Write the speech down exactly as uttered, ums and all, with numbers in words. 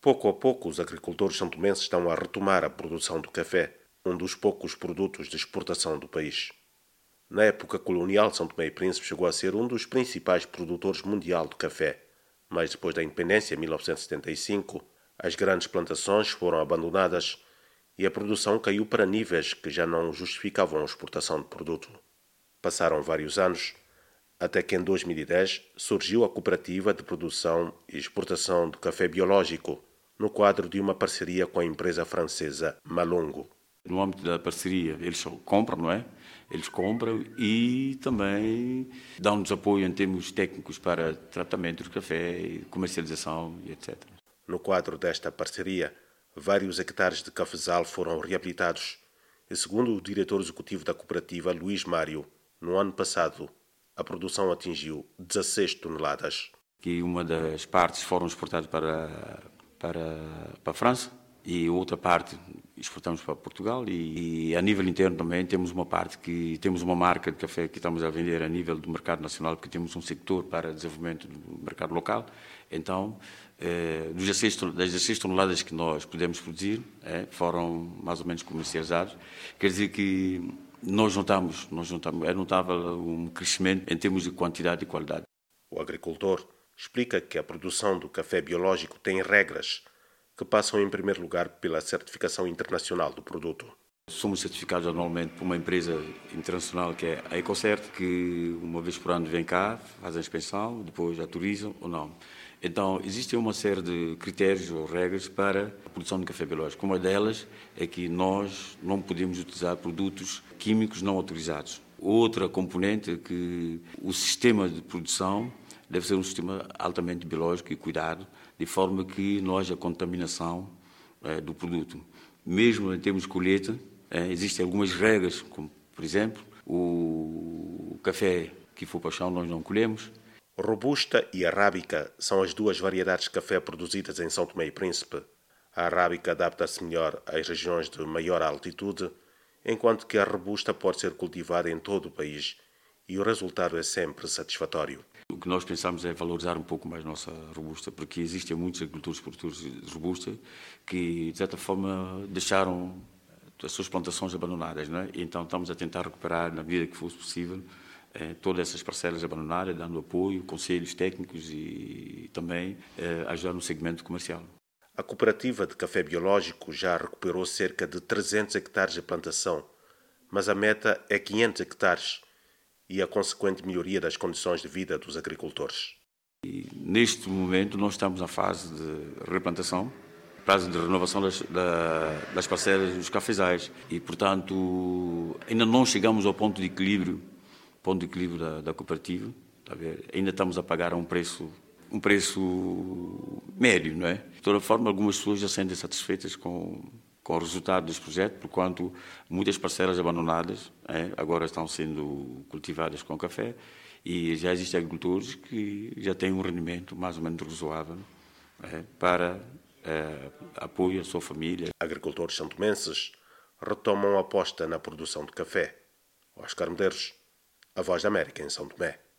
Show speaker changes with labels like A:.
A: Pouco a pouco, os agricultores santomenses estão a retomar a produção do café, um dos poucos produtos de exportação do país. Na época colonial, São Tomé e Príncipe chegou a ser um dos principais produtores mundial de café, mas depois da independência, em mil novecentos e setenta e cinco, as grandes plantações foram abandonadas e a produção caiu para níveis que já não justificavam a exportação de produto. Passaram vários anos, até que em dois mil e dez surgiu a Cooperativa de Produção e Exportação de Café Biológico, no quadro de uma parceria com a empresa francesa Malongo.
B: No âmbito da parceria, eles compram, não é? Eles compram e também dão-nos apoio em termos técnicos para tratamento do café, comercialização e etcétera.
A: No quadro desta parceria, vários hectares de cafezal foram reabilitados e, segundo o diretor executivo da cooperativa, Luís Mário, no ano passado, a produção atingiu dezasseis toneladas.
B: Que uma das partes foram exportadas para, para, para a França e outra parte exportamos para Portugal e, e a nível interno também temos uma parte que temos uma marca de café que estamos a vender a nível do mercado nacional, porque temos um sector para desenvolvimento do mercado local. Então, eh, das dezasseis toneladas que nós pudemos produzir, eh, foram mais ou menos comercializados. Quer dizer que nós notamos, nós notamos, é notável um crescimento em termos de quantidade e qualidade.
A: O agricultor explica que a produção do café biológico tem regras que passam em primeiro lugar pela certificação internacional do produto.
B: Somos certificados anualmente por uma empresa internacional que é a EcoCert, que uma vez por ano vem cá, faz a inspeção, depois autorizam ou não. Então, existe uma série de critérios ou regras para a produção de café biológico. Uma delas é que nós não podemos utilizar produtos químicos não autorizados. Outra componente é que o sistema de produção deve ser um sistema altamente biológico e cuidado, de forma que não haja contaminação eh, do produto. Mesmo em termos de colheita, eh, existem algumas regras, como, por exemplo, o café que for para o chão nós não colhemos.
A: Robusta e Arábica são as duas variedades de café produzidas em São Tomé e Príncipe. A Arábica adapta-se melhor às regiões de maior altitude, enquanto que a Robusta pode ser cultivada em todo o país e o resultado é sempre satisfatório.
B: O que nós pensamos é valorizar um pouco mais a nossa Robusta, porque existem muitos agricultores produtores de Robusta que, de certa forma, deixaram as suas plantações abandonadas, não é? E então estamos a tentar recuperar, na medida que fosse possível, eh, todas essas parcelas abandonadas, dando apoio, conselhos técnicos e também eh, ajudar no segmento comercial.
A: A Cooperativa de Café Biológico já recuperou cerca de trezentos hectares de plantação, mas a meta é quinhentos hectares e a consequente melhoria das condições de vida dos agricultores.
B: E, neste momento, nós estamos na fase de replantação, fase de renovação das, da, das parcelas dos cafezais e, portanto, ainda não chegamos ao ponto de equilíbrio, ponto de equilíbrio da, da cooperativa. Tá a ver? Ainda estamos a pagar um preço, um preço médio, não é? De toda forma, algumas pessoas já se sentem satisfeitas com com o resultado deste projeto, porquanto muitas parcelas abandonadas é, agora estão sendo cultivadas com café e já existem agricultores que já têm um rendimento mais ou menos razoável é, para é, apoio à sua família.
A: Agricultores santomenses retomam a aposta na produção de café. Oscar Medeiros, a Voz da América em São Tomé.